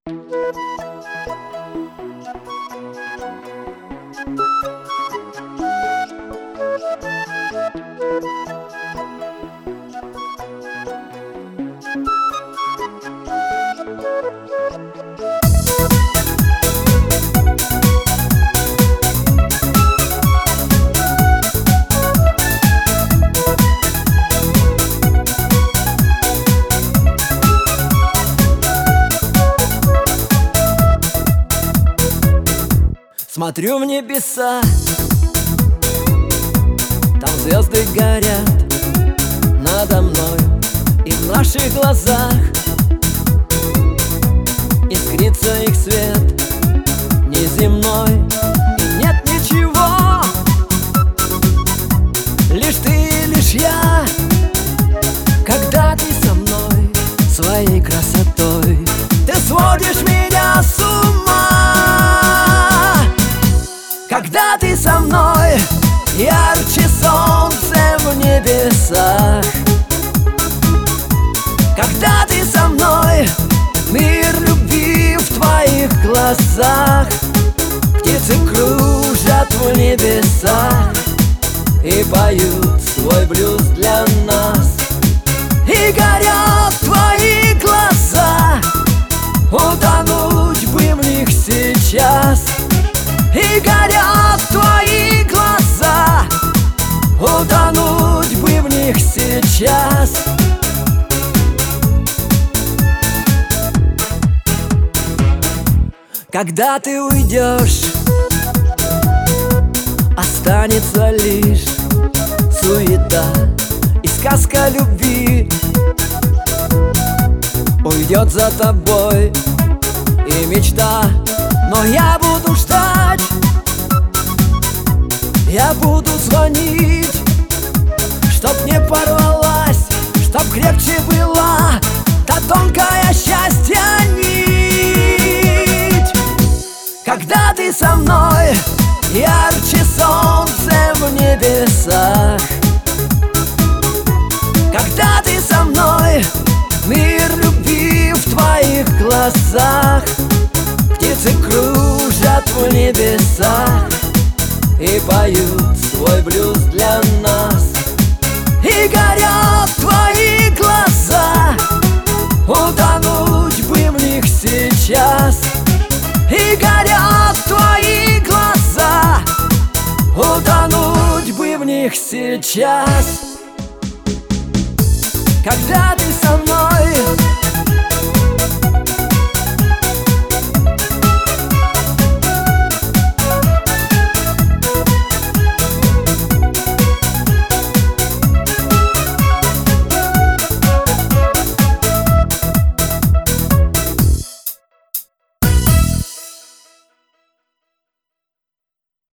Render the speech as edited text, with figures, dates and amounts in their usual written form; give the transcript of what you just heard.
Смотрю в небеса, там звезды горят надо мной, и в наших глазах искрится их свет неземной. И нет ничего, лишь ты, лишь я, когда ты со мной своей красотой. Ты сводишь меня с ума, когда ты со мной, ярче солнце в небесах. Когда ты со мной, мир любви в твоих глазах. Птицы кружат в небесах и поют свой блюз для нас. И горят твои глаза, утонуть бы в них сейчас. И горят твои глаза, утонуть бы в них сейчас. Когда ты уйдешь, останется лишь суета и сказка любви. Уйдет за тобой и мечта, но я буду ждать, я буду звонить, чтоб не порвалась, чтоб крепче была та тонкая счастья нить. Когда ты со мной, ярче солнце в небесах. Когда ты со мной, мир любви в твоих глазах. Птицы кружат в небесах и поют свой блюз для нас. И горят твои глаза, утонуть бы в них сейчас. И горят твои глаза, утонуть бы в них сейчас. Когда ты со мной,